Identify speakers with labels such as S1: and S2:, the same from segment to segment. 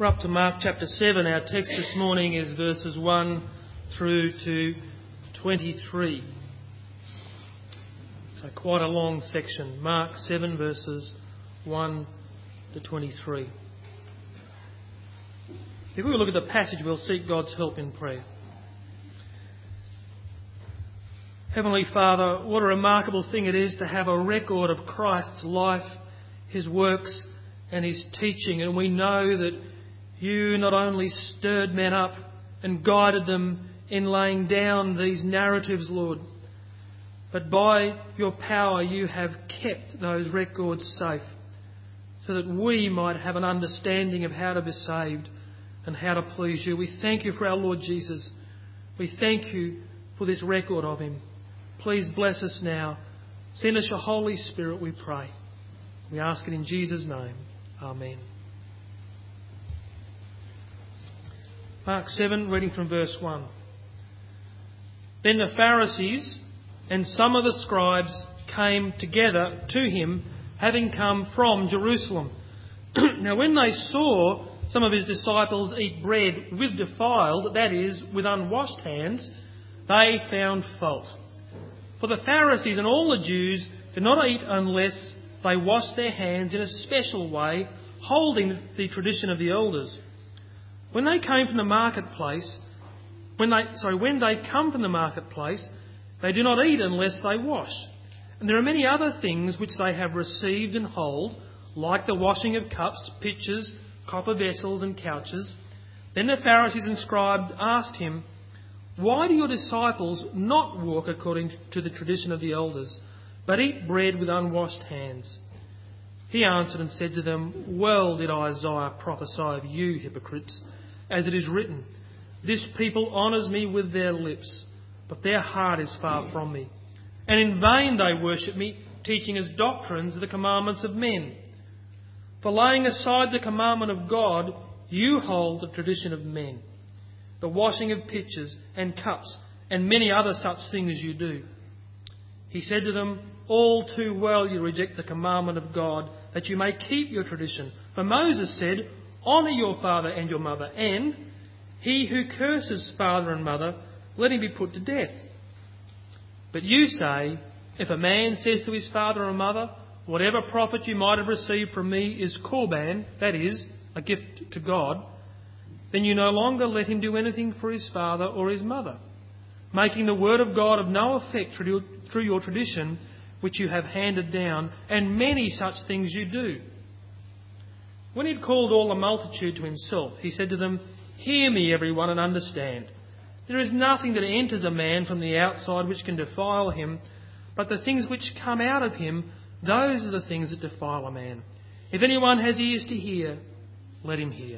S1: We're up to Mark chapter 7. Our text this morning is verses 1 through to 23. So quite a long section. Mark 7 verses 1 to 23. If we look at the passage, we'll seek God's help in prayer. Heavenly Father, what a remarkable thing it is to have a record of Christ's life, his works and his teaching. And we know that you not only stirred men up and guided them in laying down these narratives, Lord, but by your power you have kept those records safe so that we might have an understanding of how to be saved and how to please you. We thank you for our Lord Jesus. We thank you for this record of him. Please bless us now. Send us your Holy Spirit, we pray. We ask it in Jesus' name. Amen. Mark 7, reading from verse 1. Then the Pharisees and some of the scribes came together to him, having come from Jerusalem. Now when they saw some of his disciples eat bread with defiled, that is, with unwashed hands, they found fault. For the Pharisees and all the Jews did not eat unless they washed their hands in a special way, holding the tradition of the elders. When they come from the marketplace, they do not eat unless they wash. And there are many other things which they have received and hold, like the washing of cups, pitchers, copper vessels and couches. Then the Pharisees and scribes asked him, "Why do your disciples not walk according to the tradition of the elders, but eat bread with unwashed hands?" He answered and said to them, "Well did Isaiah prophesy of you, hypocrites, as it is written, 'This people honours me with their lips, but their heart is far from me. And in vain they worship me, teaching as doctrines the commandments of men. For laying aside the commandment of God, you hold the tradition of men, the washing of pitchers and cups, and many other such things you do.' He said to them, 'All too well you reject the commandment of God, that you may keep your tradition. For Moses said, "Honour your father and your mother," and "He who curses father and mother, let him be put to death." But you say, if a man says to his father or mother, "Whatever profit you might have received from me is korban," that is, a gift to God, then you no longer let him do anything for his father or his mother, making the word of God of no effect through your tradition which you have handed down, and many such things you do. When he had called all the multitude to himself, he said to them, "Hear me, everyone, and understand. There is nothing that enters a man from the outside which can defile him, but the things which come out of him, those are the things that defile a man. If anyone has ears to hear, let him hear."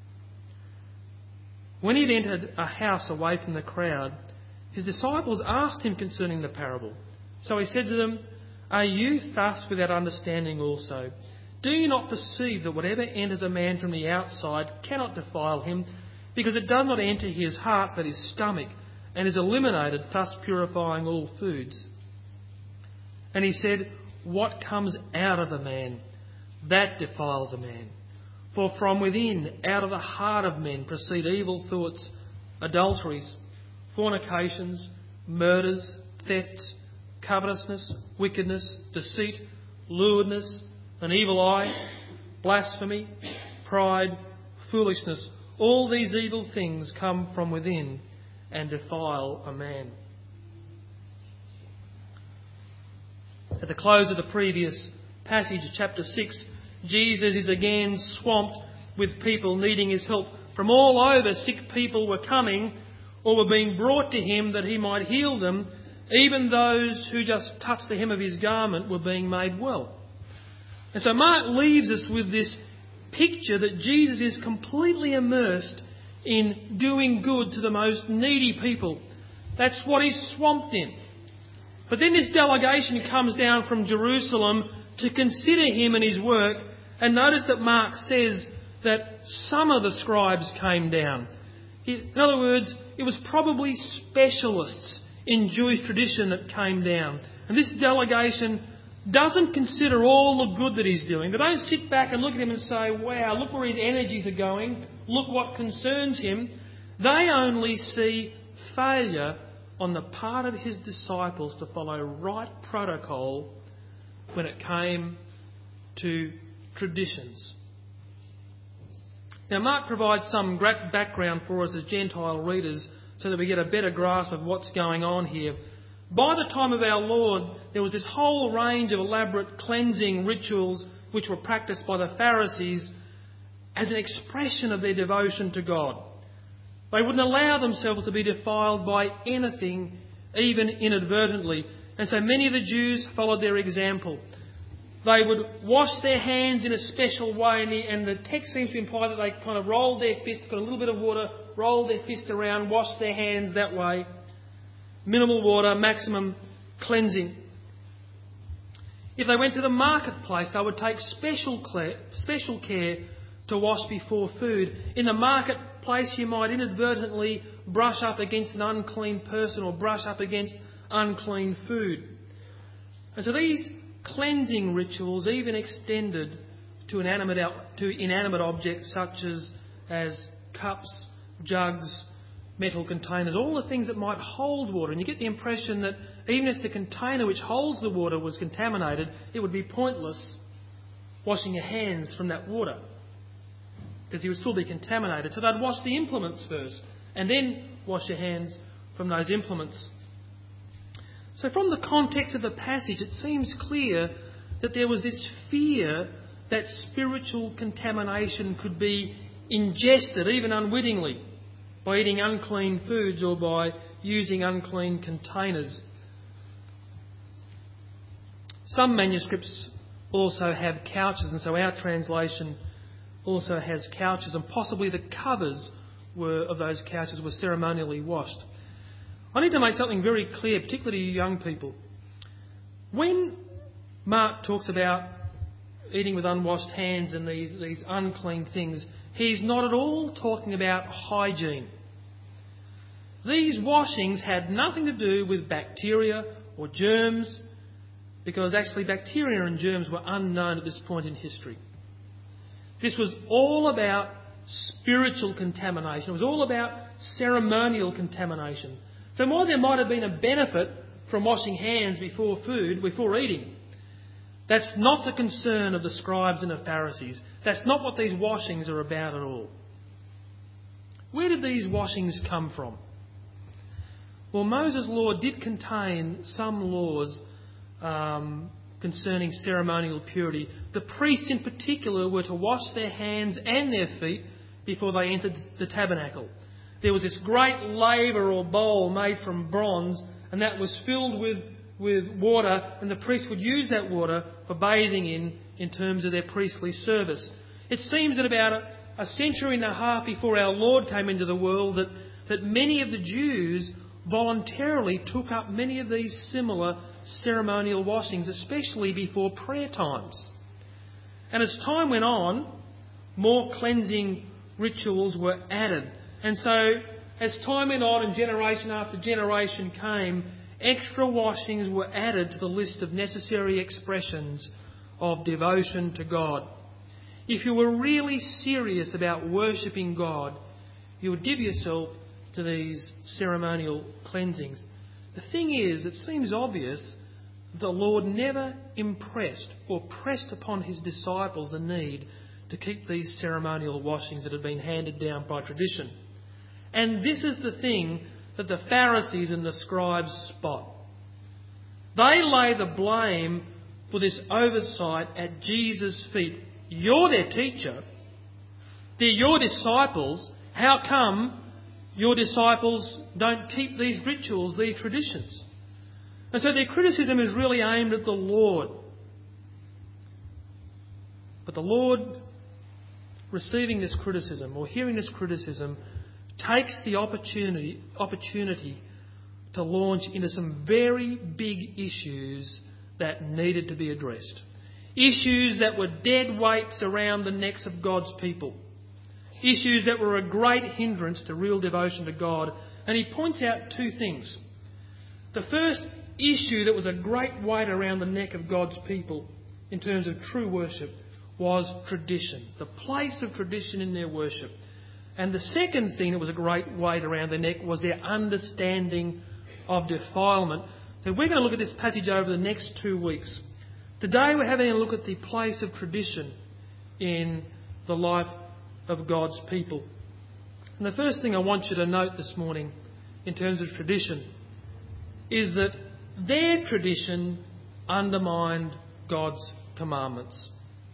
S1: When he had entered a house away from the crowd, his disciples asked him concerning the parable. So he said to them, "Are you thus without understanding also? Do you not perceive that whatever enters a man from the outside cannot defile him, because it does not enter his heart but his stomach, and is eliminated, thus purifying all foods?" And he said, "What comes out of a man, that defiles a man. For from within, out of the heart of men, proceed evil thoughts, adulteries, fornications, murders, thefts, covetousness, wickedness, deceit, lewdness, an evil eye, blasphemy, pride, foolishness. All these evil things come from within and defile a man." At the close of the previous passage, chapter 6, Jesus is again swamped with people needing his help. From all over, sick people were coming or were being brought to him that he might heal them. Even those who just touched the hem of his garment were being made well. And so Mark leaves us with this picture that Jesus is completely immersed in doing good to the most needy people. That's what he's swamped in. But then this delegation comes down from Jerusalem to consider him and his work. And notice that Mark says that some of the scribes came down. In other words, it was probably specialists in Jewish tradition that came down. And this delegation doesn't consider all the good that he's doing. They don't sit back and look at him and say, wow, look where his energies are going, look what concerns him. They only see failure on the part of his disciples to follow right protocol when it came to traditions. Now, Mark provides some great background for us as Gentile readers so that we get a better grasp of what's going on here. By the time of our Lord, there was this whole range of elaborate cleansing rituals which were practiced by the Pharisees as an expression of their devotion to God. They wouldn't allow themselves to be defiled by anything, even inadvertently. And so many of the Jews followed their example. They would wash their hands in a special way, and the text seems to imply that they kind of rolled their fist, got a little bit of water, rolled their fist around, washed their hands that way. Minimal water, maximum cleansing. If they went to the marketplace, they would take special care to wash before food. In the marketplace, you might inadvertently brush up against an unclean person or brush up against unclean food. And so these cleansing rituals even extended to inanimate objects such as cups, jugs, metal containers, all the things that might hold water. And you get the impression that even if the container which holds the water was contaminated, it would be pointless washing your hands from that water, because you would still be contaminated. So they'd wash the implements first and then wash your hands from those implements. So from the context of the passage, it seems clear that there was this fear that spiritual contamination could be ingested, even unwittingly, by eating unclean foods or by using unclean containers. Some manuscripts also have couches, and so our translation also has couches, and possibly the covers of those couches were ceremonially washed. I need to make something very clear, particularly to you young people. When Mark talks about eating with unwashed hands and these unclean things, he's not at all talking about hygiene. These washings had nothing to do with bacteria or germs, because actually bacteria and germs were unknown at this point in history. This was all about spiritual contamination. It was all about ceremonial contamination. So while there might have been a benefit from washing hands before food, before eating, that's not the concern of the scribes and the Pharisees. That's not what these washings are about at all. Where did these washings come from? Well, Moses' law did contain some laws concerning ceremonial purity. The priests in particular were to wash their hands and their feet before they entered the tabernacle. There was this great laver or bowl made from bronze, and that was filled with water, and the priests would use that water for bathing in terms of their priestly service. It seems that about a century and a half before our Lord came into the world that many of the Jews voluntarily took up many of these similar ceremonial washings, especially before prayer times. And as time went on, more cleansing rituals were added. And so, as time went on and generation after generation came, extra washings were added to the list of necessary expressions of devotion to God. If you were really serious about worshipping God, you would give yourself to these ceremonial cleansings. The thing is, it seems obvious the Lord never impressed or pressed upon his disciples the need to keep these ceremonial washings that had been handed down by tradition. And this is the thing that the Pharisees and the scribes spot. They lay the blame for this oversight at Jesus' feet. You're their teacher. They're your disciples. How come your disciples don't keep these rituals, these traditions? And so their criticism is really aimed at the Lord. But the Lord, receiving this criticism or hearing this criticism, takes the opportunity to launch into some very big issues that needed to be addressed. Issues that were dead weights around the necks of God's people. Issues that were a great hindrance to real devotion to God. And he points out two things. The first issue that was a great weight around the neck of God's people in terms of true worship was tradition, the place of tradition in their worship. And the second thing that was a great weight around their neck was their understanding of defilement. So we're going to look at this passage over the next 2 weeks. Today we're having a look at the place of tradition in the life of God's people. And the first thing I want you to note this morning in terms of tradition is that their tradition undermined God's commandments.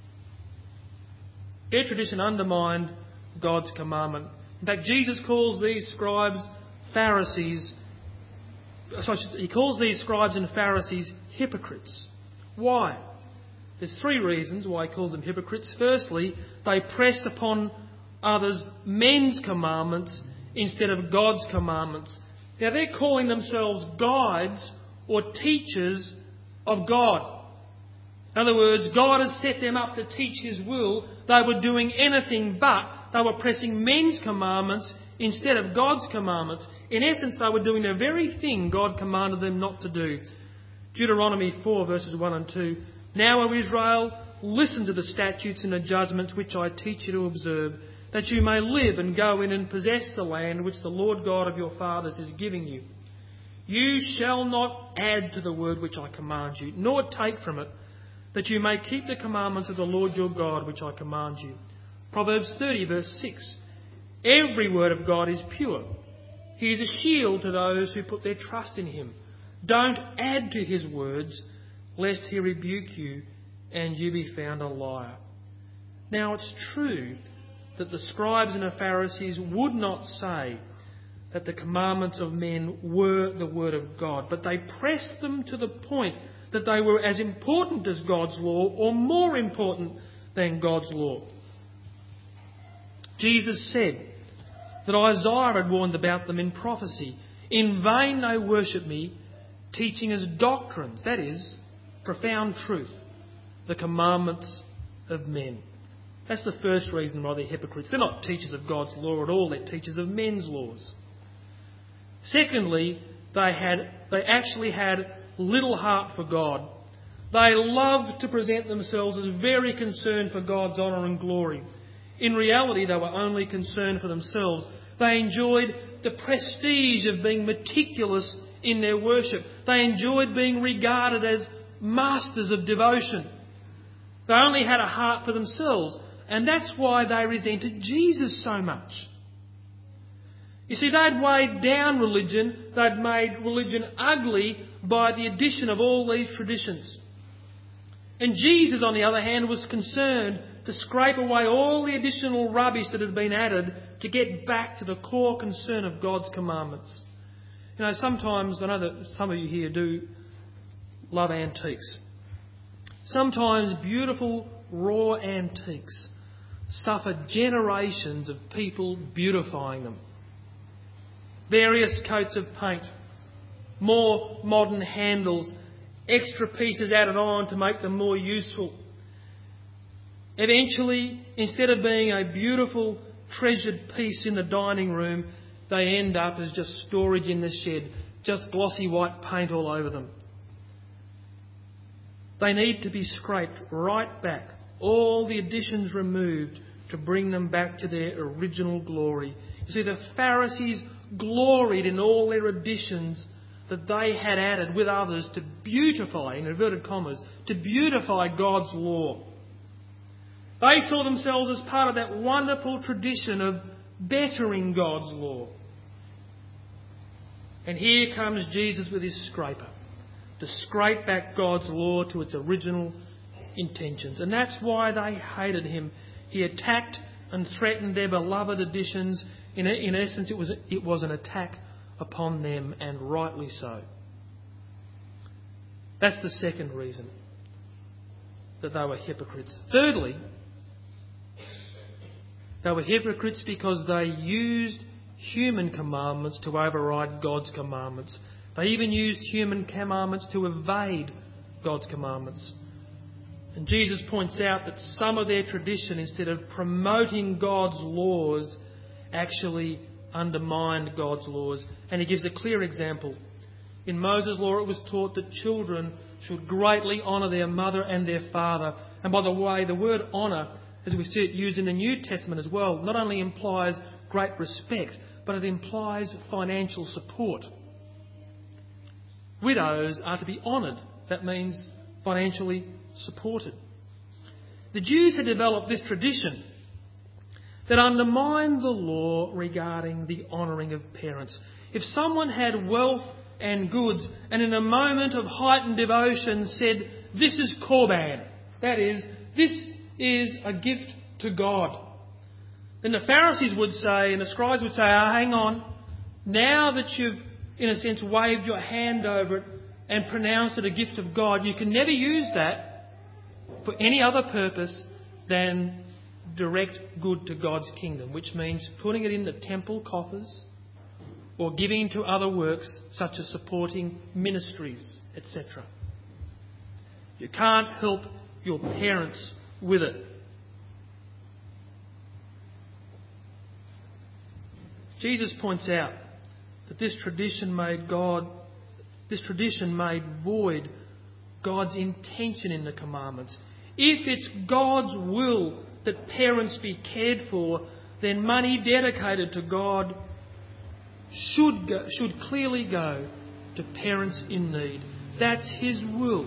S1: Their tradition undermined God's commandment. In fact, Jesus calls these scribes Pharisees. He calls these scribes and Pharisees hypocrites. Why? There's 3 reasons why he calls them hypocrites. Firstly, they pressed upon others men's commandments instead of God's commandments. Now they're calling themselves guides or teachers of God. In other words, God has set them up to teach His will. They were doing anything but. They were pressing men's commandments instead of God's commandments. In essence, they were doing the very thing God commanded them not to do. Deuteronomy 4 verses 1 and 2. Now, O Israel, listen to the statutes and the judgments which I teach you to observe, that you may live and go in and possess the land which the Lord God of your fathers is giving you. You shall not add to the word which I command you, nor take from it, that you may keep the commandments of the Lord your God which I command you. Proverbs 30 verse 6. Every word of God is pure. He is a shield to those who put their trust in Him. Don't add to His words, lest He rebuke you and you be found a liar. Now it's true that the scribes and the Pharisees would not say that the commandments of men were the word of God, but they pressed them to the point that they were as important as God's law or more important than God's law. Jesus said that Isaiah had warned about them in prophecy. In vain they worship me, teaching as doctrines, that is, profound truth, the commandments of men. That's the first reason why they're hypocrites. They're not teachers of God's law at all, they're teachers of men's laws. Secondly, they actually had little heart for God. They loved to present themselves as very concerned for God's honour and glory. In reality, they were only concerned for themselves. They enjoyed the prestige of being meticulous in their worship. They enjoyed being regarded as masters of devotion. They only had a heart for themselves, and that's why they resented Jesus so much. You see, they'd weighed down religion, they'd made religion ugly by the addition of all these traditions. And Jesus, on the other hand, was concerned to scrape away all the additional rubbish that had been added to get back to the core concern of God's commandments. You know, sometimes, I know that some of you here do love antiques. Sometimes beautiful, raw antiques suffer generations of people beautifying them. Various coats of paint, more modern handles, extra pieces added on to make them more useful. Eventually, instead of being a beautiful, treasured piece in the dining room, they end up as just storage in the shed, just glossy white paint all over them. They need to be scraped right back, all the additions removed to bring them back to their original glory. You see, the Pharisees gloried in all their additions that they had added with others to beautify, in inverted commas, to beautify God's law. They saw themselves as part of that wonderful tradition of bettering God's law. And here comes Jesus with his scraper to scrape back God's law to its original intentions. And that's why they hated him. He attacked and threatened their beloved additions. In essence, it was an attack upon them, and rightly so. That's the second reason that they were hypocrites. Thirdly, they were hypocrites because they used human commandments to override God's commandments. They even used human commandments to evade God's commandments. And Jesus points out that some of their tradition, instead of promoting God's laws, actually undermined God's laws. And he gives a clear example. In Moses' law it was taught that children should greatly honour their mother and their father. And by the way, the word honour, as we see it used in the New Testament as well, not only implies great respect, but it implies financial support. Widows are to be honoured. That means financially supported. The Jews had developed this tradition that undermined the law regarding the honouring of parents. If someone had wealth and goods and in a moment of heightened devotion said, "This is Korban," that is, this is a gift to God, then the Pharisees would say and the scribes would say, hang on, now that you've in a sense waved your hand over it and pronounced it a gift of God, you can never use that for any other purpose than direct good to God's kingdom, which means putting it in the temple coffers or giving to other works such as supporting ministries, etc. You can't help your parents with it. Jesus points out that this tradition made void God's intention in the commandments. If it's God's will that parents be cared for, then money dedicated to God should clearly go to parents in need. That's His will.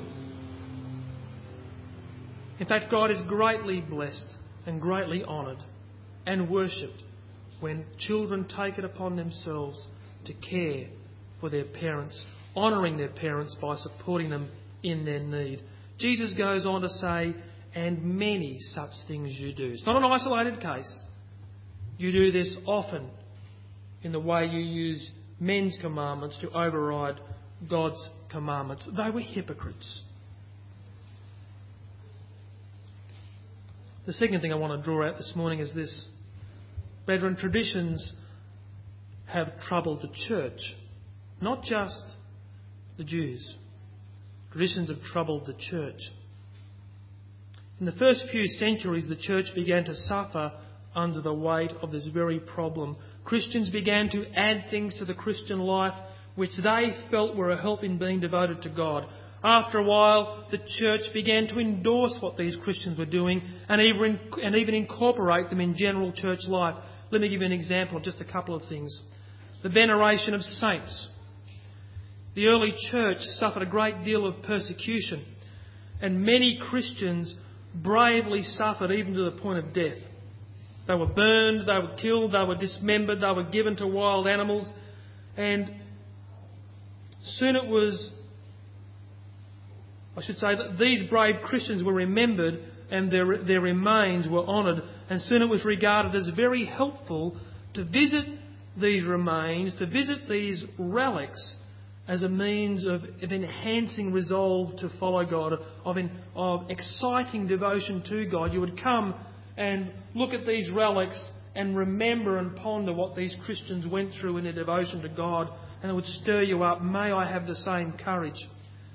S1: In fact, God is greatly blessed and greatly honoured and worshipped when children take it upon themselves to care for their parents, honouring their parents by supporting them in their need. Jesus goes on to say, and many such things you do. It's not an isolated case. You do this often in the way you use men's commandments to override God's commandments. They were hypocrites. The second thing I want to draw out this morning is this. Brethren, traditions have troubled the church, not just the Jews. Traditions have troubled the church. In the first few centuries, the church began to suffer under the weight of this very problem. Christians began to add things to the Christian life which they felt were a help in being devoted to God. After a while, the church began to endorse what these Christians were doing and even incorporate them in general church life. Let me give you an example of just a couple of things. The veneration of saints. The early church suffered a great deal of persecution, and many Christians bravely suffered even to the point of death. They were burned, they were killed, they were dismembered, they were given to wild animals, and soon it was, I should say, that these brave Christians were remembered and their remains were honoured, and soon it was regarded as very helpful to visit these remains, to visit these relics as a means of enhancing resolve to follow God, of exciting devotion to God. You would come and look at these relics and remember and ponder what these Christians went through in their devotion to God, and it would stir you up. May I have the same courage.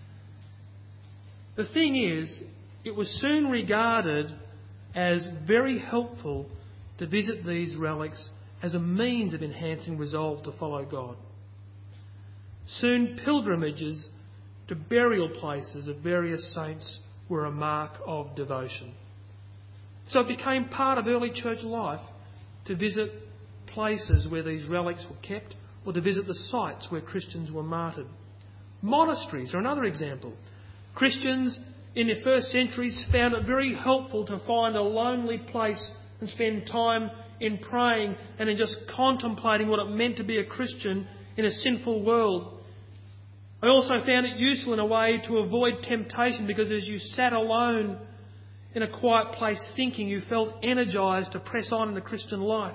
S1: The thing is, it was soon regarded as very helpful to visit these relics as a means of enhancing resolve to follow God. Soon pilgrimages to burial places of various saints were a mark of devotion. So it became part of early church life to visit places where these relics were kept, or to visit the sites where Christians were martyred. Monasteries are another example. Christians in the first centuries found it very helpful to find a lonely place and spend time in praying and in just contemplating what it meant to be a Christian in a sinful world. I also found it useful in a way to avoid temptation, because as you sat alone in a quiet place thinking, you felt energised to press on in the Christian life.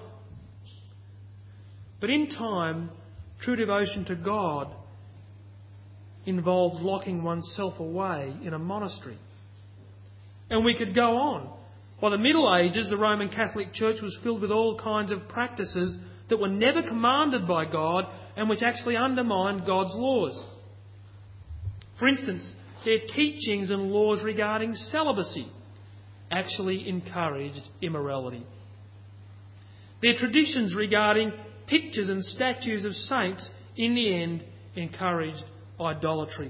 S1: But in time, true devotion to God involved locking oneself away in a monastery. And we could go on. By the Middle Ages, the Roman Catholic Church was filled with all kinds of practices that were never commanded by God and which actually undermined God's laws. For instance, their teachings and laws regarding celibacy actually encouraged immorality. Their traditions regarding pictures and statues of saints in the end encouraged idolatry.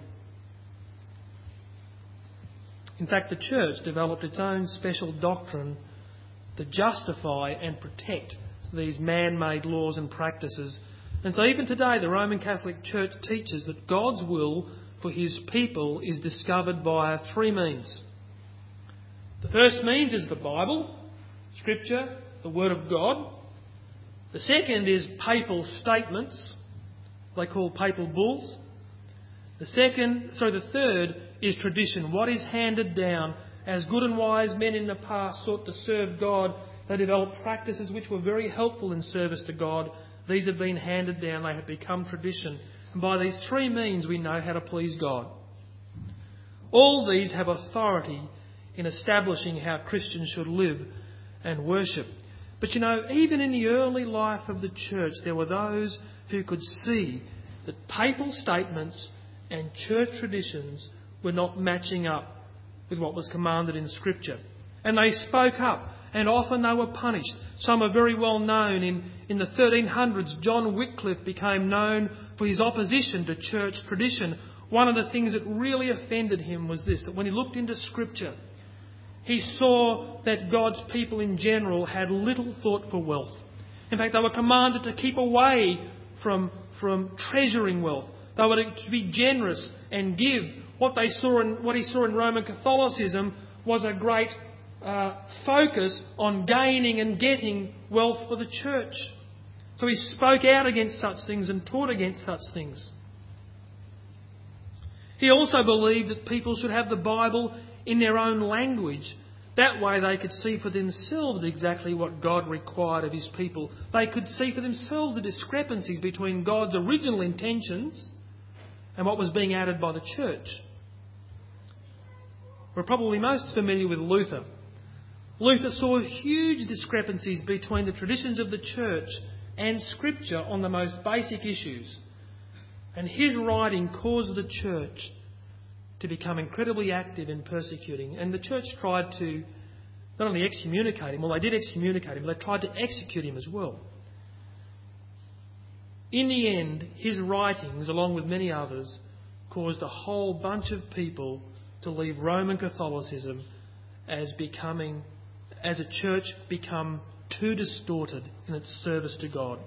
S1: In fact, the church developed its own special doctrine to justify and protect these man-made laws and practices. And so even today, the Roman Catholic Church teaches that God's will for his people is discovered via three means. The first means is the Bible, Scripture, the Word of God. The second is papal statements, they call papal bulls. The third is tradition, what is handed down. As good and wise men in the past sought to serve God, they developed practices which were very helpful in service to God. These have been handed down, they have become tradition. And by these three means we know how to please God. All these have authority in establishing how Christians should live and worship. But even in the early life of the church, there were those who could see that papal statements and church traditions were not matching up with what was commanded in Scripture. And they spoke up, and often they were punished. Some are very well known. In the 1300s, John Wycliffe became known for his opposition to church tradition. One of the things that really offended him was this, that when he looked into Scripture, he saw that God's people in general had little thought for wealth. In fact, they were commanded to keep away from treasuring wealth. They were to be generous and give. What he saw in Roman Catholicism was a great focus on gaining and getting wealth for the church. So he spoke out against such things and taught against such things. He also believed that people should have the Bible in their own language. That way they could see for themselves exactly what God required of his people. They could see for themselves the discrepancies between God's original intentions and what was being added by the church. We're probably most familiar with Luther. Luther saw huge discrepancies between the traditions of the church and Scripture on the most basic issues. And his writing caused the church to become incredibly active in persecuting. And the church tried to not only excommunicate him, well, they did excommunicate him, but they tried to execute him as well. In the end, his writings, along with many others, caused a whole bunch of people to leave Roman Catholicism as a church become too distorted in its service to God.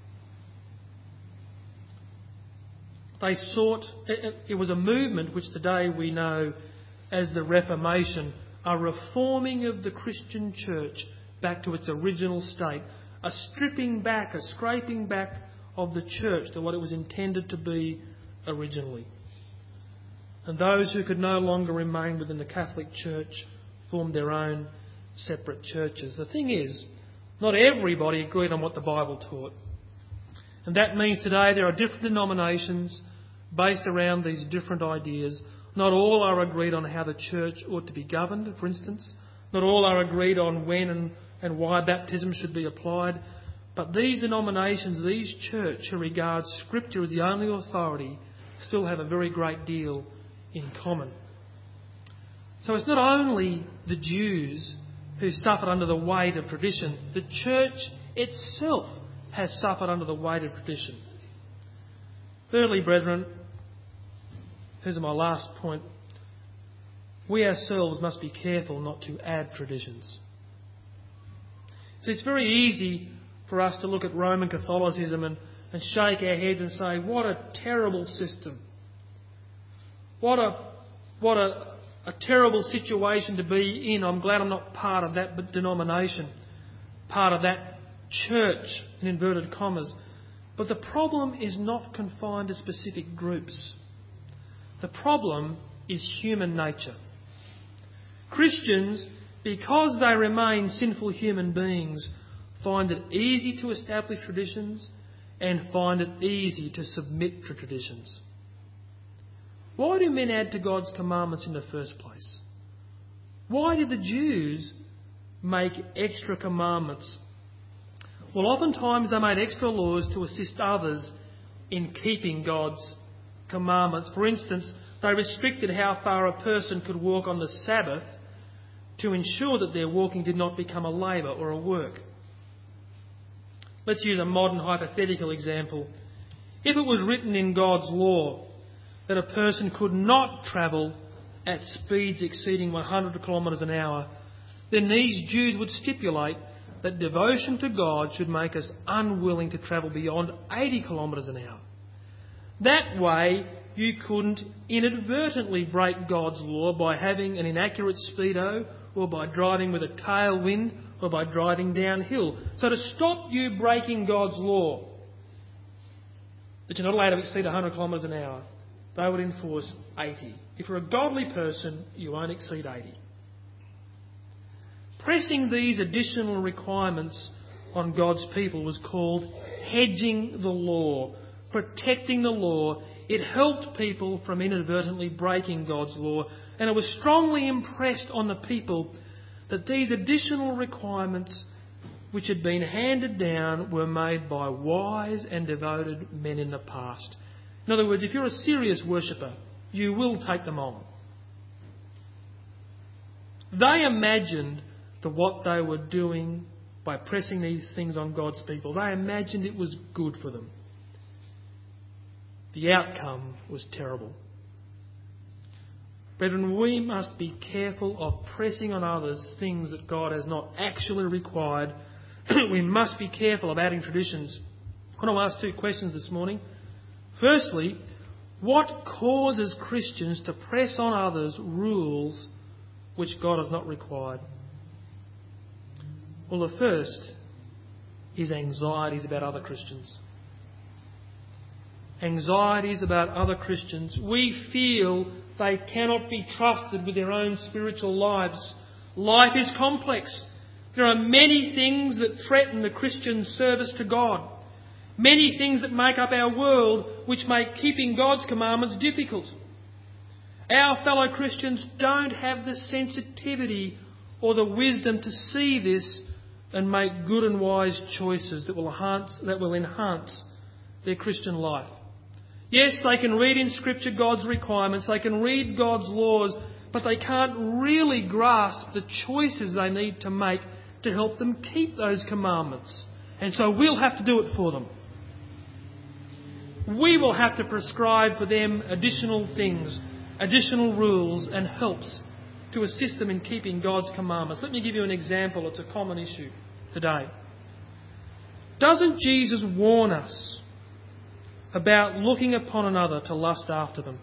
S1: It was a movement which today we know as the Reformation, a reforming of the Christian church back to its original state, a stripping back, a scraping back of the church to what it was intended to be originally. And those who could no longer remain within the Catholic Church formed their own separate churches. The thing is, not everybody agreed on what the Bible taught. And that means today there are different denominations based around these different ideas. Not all are agreed on how the church ought to be governed, for instance. Not all are agreed on when and why baptism should be applied. But these denominations, these churches who regard Scripture as the only authority, still have a very great deal in common. So it's not only the Jews who suffered under the weight of tradition. The church itself has suffered under the weight of tradition. Thirdly, brethren, here's my last point. We ourselves must be careful not to add traditions. See, it's very easy for us to look at Roman Catholicism and shake our heads and say, what a terrible system. What a terrible situation to be in. I'm glad I'm not part of that denomination, part of that church, in inverted commas. But the problem is not confined to specific groups. The problem is human nature. Christians, because they remain sinful human beings, find it easy to establish traditions and find it easy to submit to traditions. Why do men add to God's commandments in the first place? Why did the Jews make extra commandments? Well, oftentimes they made extra laws to assist others in keeping God's commandments. For instance, they restricted how far a person could walk on the Sabbath to ensure that their walking did not become a labour or a work. Let's use a modern hypothetical example. If it was written in God's law that a person could not travel at speeds exceeding 100 kilometres an hour, then these Jews would stipulate that devotion to God should make us unwilling to travel beyond 80 kilometres an hour. That way, you couldn't inadvertently break God's law by having an inaccurate speedo, or by driving with a tailwind, or by driving downhill. So to stop you breaking God's law, that you're not allowed to exceed 100 kilometres an hour, they would enforce 80. If you're a godly person, you won't exceed 80. Pressing these additional requirements on God's people was called hedging the law, protecting the law. It helped people from inadvertently breaking God's law, and it was strongly impressed on the people that these additional requirements which had been handed down were made by wise and devoted men in the past. In other words, if you're a serious worshipper, you will take them on. They imagined that what they were doing by pressing these things on God's people, they imagined it was good for them. The outcome was terrible. Brethren, we must be careful of pressing on others things that God has not actually required. We must be careful of adding traditions. I want to ask two questions this morning. Firstly, what causes Christians to press on others rules which God has not required? Well, the first is anxieties about other Christians. Anxieties about other Christians. We feel they cannot be trusted with their own spiritual lives. Life is complex. There are many things that threaten the Christian service to God. Many things that make up our world which make keeping God's commandments difficult. Our fellow Christians don't have the sensitivity or the wisdom to see this and make good and wise choices that will enhance their Christian life. Yes, they can read in Scripture God's requirements, they can read God's laws, but they can't really grasp the choices they need to make to help them keep those commandments. And so we'll have to do it for them. We will have to prescribe for them additional things, additional rules and helps to assist them in keeping God's commandments. Let me give you an example. It's a common issue today. Doesn't Jesus warn us about looking upon another to lust after them?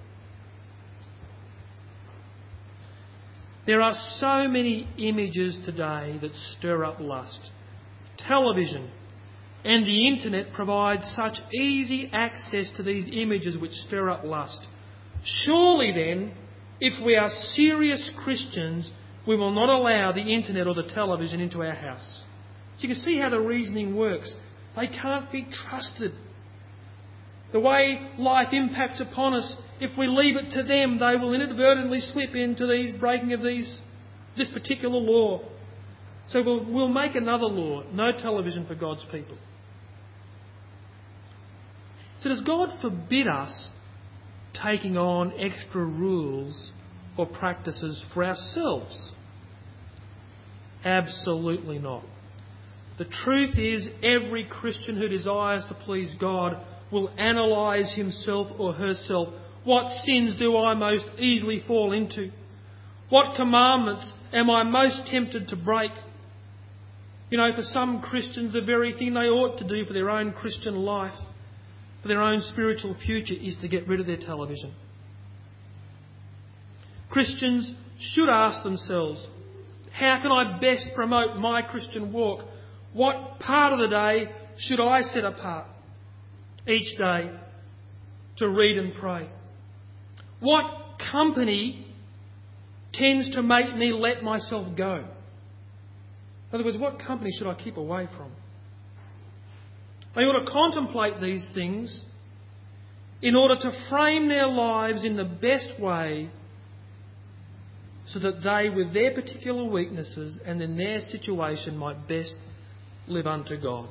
S1: There are so many images today that stir up lust. Television and the internet provide such easy access to these images which stir up lust. Surely then, if we are serious Christians, we will not allow the internet or the television into our house. So you can see how the reasoning works. They can't be trusted. The way life impacts upon us, if we leave it to them, they will inadvertently slip into these breaking of this particular law. So we'll make another law, no television for God's people. So does God forbid us taking on extra rules or practices for ourselves? Absolutely not. The truth is, every Christian who desires to please God will analyse himself or herself. What sins do I most easily fall into? What commandments am I most tempted to break? You know, for some Christians, the very thing they ought to do for their own Christian life, for their own spiritual future, is to get rid of their television. Christians should ask themselves, how can I best promote my Christian walk? What part of the day should I set apart each day to read and pray? What company tends to make me let myself go? In other words, what company should I keep away from? They ought to contemplate these things in order to frame their lives in the best way so that they, with their particular weaknesses and in their situation, might best live unto God.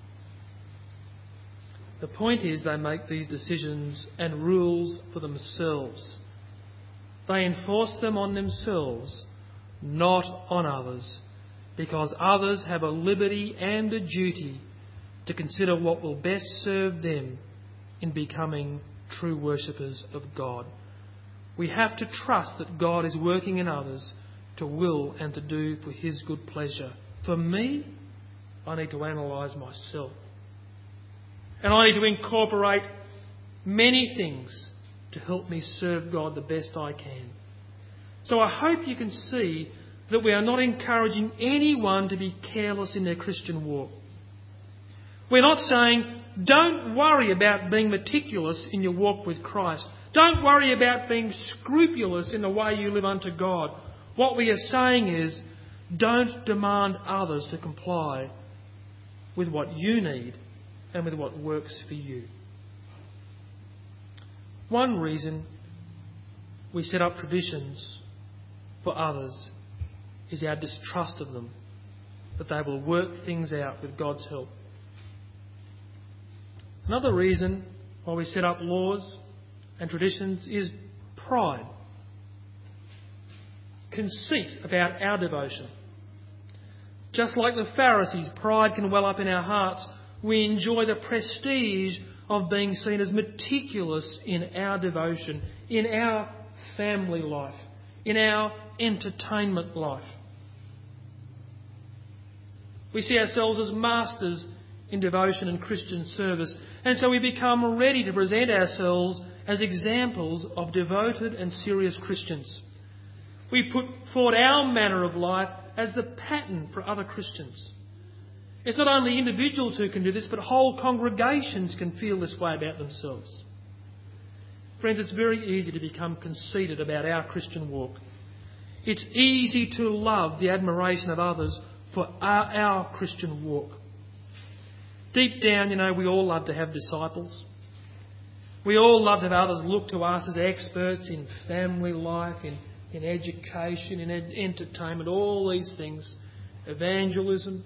S1: The point is, they make these decisions and rules for themselves. They enforce them on themselves, not on others, because others have a liberty and a duty to consider what will best serve them in becoming true worshippers of God. We have to trust that God is working in others to will and to do for His good pleasure. For me, I need to analyse myself. And I need to incorporate many things to help me serve God the best I can. So I hope you can see that we are not encouraging anyone to be careless in their Christian walk. We're not saying, don't worry about being meticulous in your walk with Christ. Don't worry about being scrupulous in the way you live unto God. What we are saying is, don't demand others to comply with what you need and with what works for you. One reason we set up traditions for others is our distrust of them, that they will work things out with God's help. Another reason why we set up laws and traditions is pride. Conceit about our devotion. Just like the Pharisees, pride can well up in our hearts. We enjoy the prestige of being seen as meticulous in our devotion, in our family life, in our entertainment life. We see ourselves as masters in devotion and Christian service, and so we become ready to present ourselves as examples of devoted and serious Christians. We put forward our manner of life as the pattern for other Christians. It's not only individuals who can do this, but whole congregations can feel this way about themselves. Friends, it's very easy to become conceited about our Christian walk. It's easy to love the admiration of others for our Christian walk. Deep down, we all love to have disciples. We all love to have others look to us as experts in family life, in education, in entertainment, all these things, evangelism.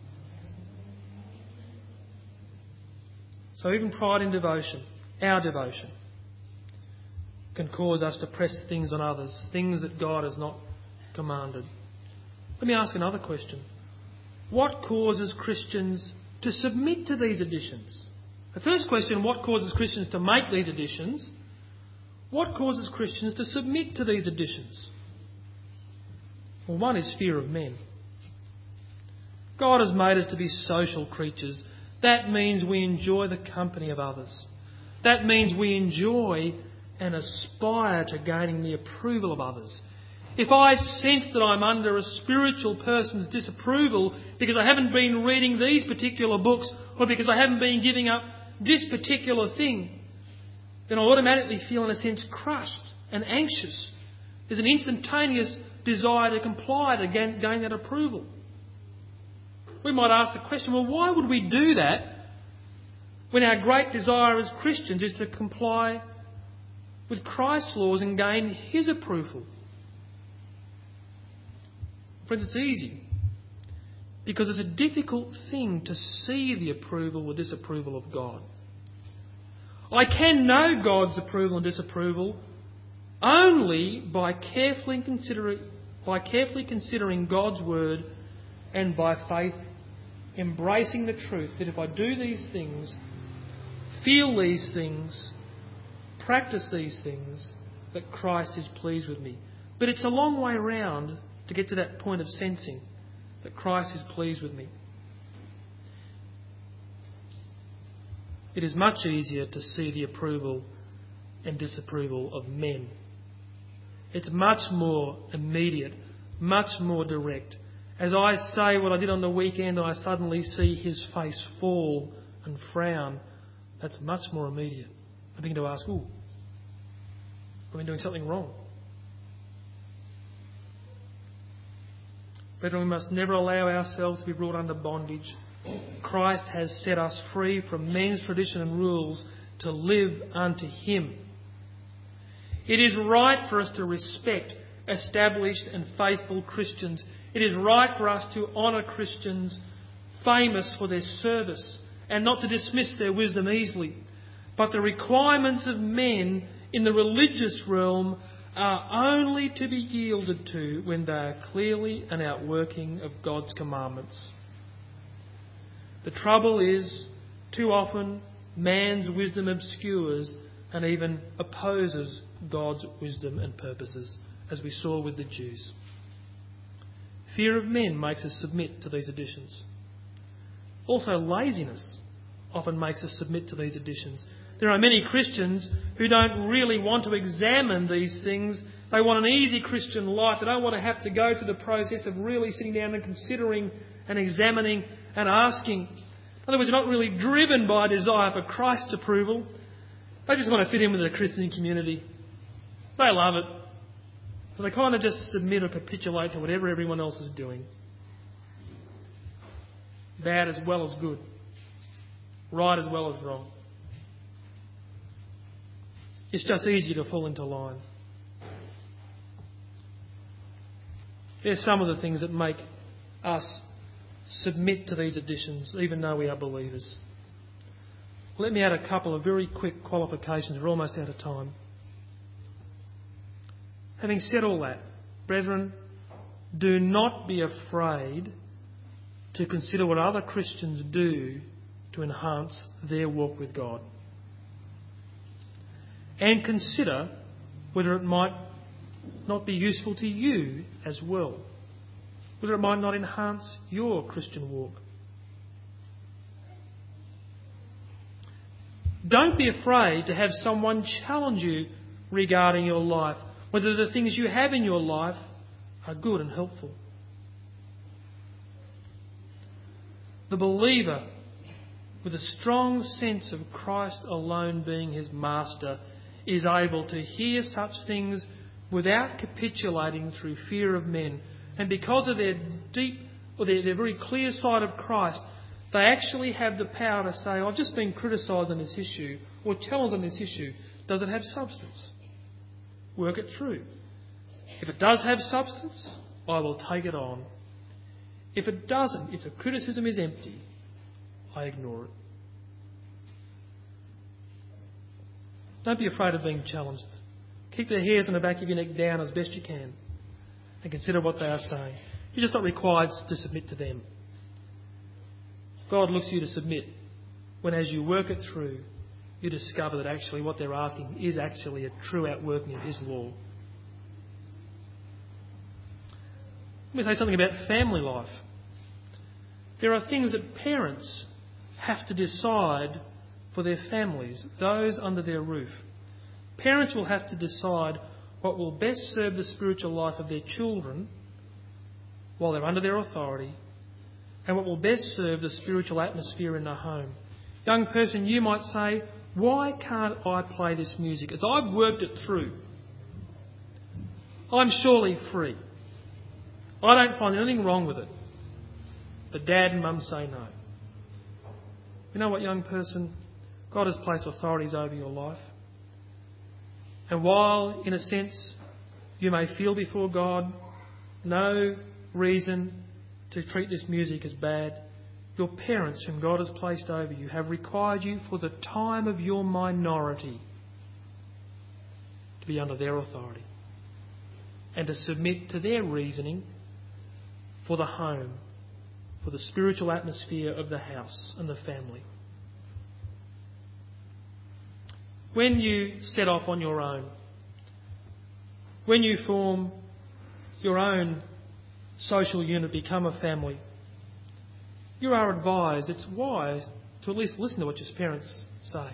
S1: So even pride in devotion, our devotion, can cause us to press things on others, things that God has not commanded. Let me ask another question. What causes Christians to submit to these additions? The first question, what causes Christians to make these additions? What causes Christians to submit to these additions? Well, one is fear of men. God has made us to be social creatures. That means we enjoy the company of others. That means we enjoy and aspire to gaining the approval of others. If I sense that I'm under a spiritual person's disapproval because I haven't been reading these particular books or because I haven't been giving up this particular thing, then I automatically feel, in a sense, crushed and anxious. There's an instantaneous desire to comply to gain that approval. We might ask the question, well, why would we do that when our great desire as Christians is to comply with Christ's laws and gain His approval? Friends, it's easy, because it's a difficult thing to see the approval or disapproval of God. I can know God's approval and disapproval only by carefully considering God's word and by faith embracing the truth that if I do these things, feel these things, practice these things, that Christ is pleased with me. But it's a long way round to get to that point of sensing that Christ is pleased with me. It is much easier to see the approval and disapproval of men. It's much more immediate, much more direct. As I say what I did on the weekend, I suddenly see his face fall and frown. That's much more immediate. I begin to ask, have I been doing something wrong? Brethren, we must never allow ourselves to be brought under bondage. Christ has set us free from men's tradition and rules to live unto Him. It is right for us to respect established and faithful Christians. It is right for us to honour Christians famous for their service and not to dismiss their wisdom easily. But the requirements of men in the religious realm are only to be yielded to when they are clearly an outworking of God's commandments. The trouble is, too often, man's wisdom obscures and even opposes God's wisdom and purposes, as we saw with the Jews. Fear of men makes us submit to these additions. Also, laziness often makes us submit to these additions. There are many Christians who don't really want to examine these things. They want an easy Christian life. They don't want to have to go through the process of really sitting down and considering and examining and asking. In other words, they're not really driven by a desire for Christ's approval. They just want to fit in with the Christian community. They love it. So they kind of just submit or capitulate to whatever everyone else is doing. Bad as well as good. Right as well as wrong. It's just easy to fall into line. There's some of the things that make us submit to these additions, even though we are believers. Let me add a couple of very quick qualifications. We're almost out of time. Having said all that, brethren, do not be afraid to consider what other Christians do to enhance their walk with God. And consider whether it might not be useful to you as well, whether it might not enhance your Christian walk. Don't be afraid to have someone challenge you regarding your life, whether the things you have in your life are good and helpful. The believer, with a strong sense of Christ alone being his master, is able to hear such things without capitulating through fear of men. And because of their deep, or their very clear sight of Christ, they actually have the power to say, I've just been criticised on this issue, or challenged on this issue. Does it have substance? Work it through. If it does have substance, I will take it on. If it doesn't, if the criticism is empty, I ignore it. Don't be afraid of being challenged. Keep the hairs on the back of your neck down as best you can and consider what they are saying. You're just not required to submit to them. God looks for you to submit when, as you work it through, you discover that actually what they're asking is actually a true outworking of His law. Let me say something about family life. There are things that parents have to decide for their families, those under their roof. Parents will have to decide what will best serve the spiritual life of their children while they're under their authority, and what will best serve the spiritual atmosphere in the home. Young person, you might say, why can't I play this music? As I've worked it through, I'm surely free. I don't find anything wrong with it. But Dad and Mum say no. You know what, young person? God has placed authorities over your life. And while, in a sense, you may feel before God no reason to treat this music as bad, your parents, whom God has placed over you, have required you for the time of your minority to be under their authority and to submit to their reasoning for the home, for the spiritual atmosphere of the house and the family. When you set off on your own, when you form your own social unit, become a family, you are advised, it's wise to at least listen to what your parents say.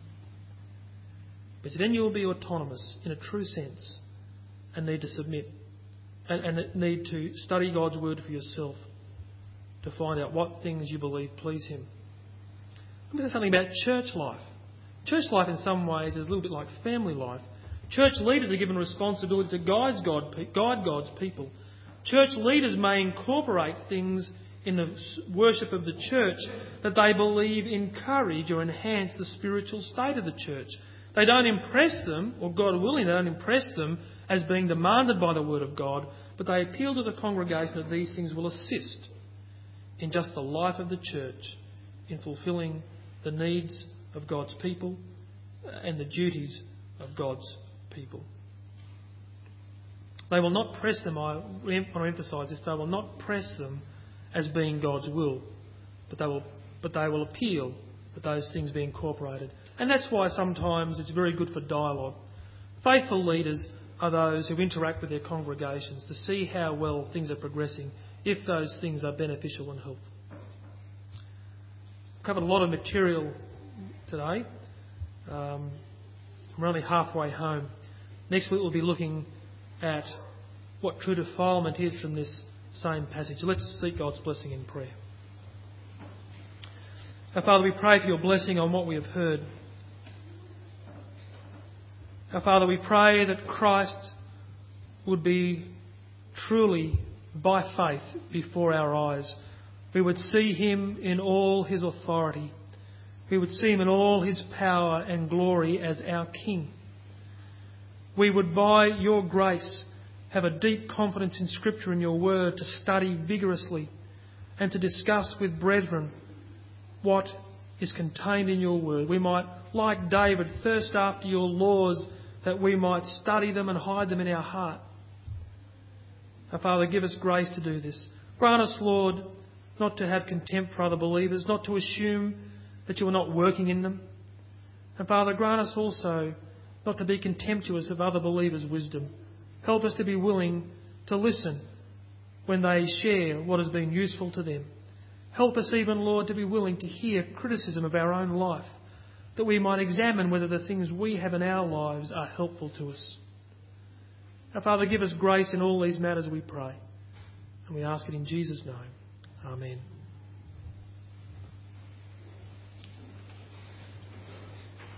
S1: But then you will be autonomous in a true sense and need to submit and need to study God's word for yourself to find out what things you believe please Him. Let me say something about church life. Church life in some ways is a little bit like family life. Church leaders are given responsibility to guide God's people. Church leaders may incorporate things in the worship of the church that they believe encourage or enhance the spiritual state of the church. They don't impress them, or God willing, they don't impress them as being demanded by the Word of God, but they appeal to the congregation that these things will assist in just the life of the church, in fulfilling the needs of God's people and the duties of God's people. They will not press them, I want to emphasise this, they will not press them as being God's will, but they will appeal that those things be incorporated. And that's why sometimes it's very good for dialogue. Faithful leaders are those who interact with their congregations to see how well things are progressing, if those things are beneficial and helpful. I've covered a lot of material today. We're only halfway home. Next week we'll be looking at what true defilement is from this same passage. Let's seek God's blessing in prayer. Our Father, we pray for your blessing on what we have heard. Our Father, we pray that Christ would be truly, by faith, before our eyes. We would see him in all his authority. We would see him in all his power and glory as our King. We would, by your grace, have a deep confidence in Scripture and your word, to study vigorously and to discuss with brethren what is contained in your word. We might, like David, thirst after your laws, that we might study them and hide them in our heart. Our Father, give us grace to do this. Grant us, Lord, not to have contempt for other believers, not to assume that you are not working in them. And Father, grant us also not to be contemptuous of other believers' wisdom. Help us to be willing to listen when they share what has been useful to them. Help us even, Lord, to be willing to hear criticism of our own life, that we might examine whether the things we have in our lives are helpful to us. Our Father, give us grace in all these matters, we pray. And we ask it in Jesus' name. Amen.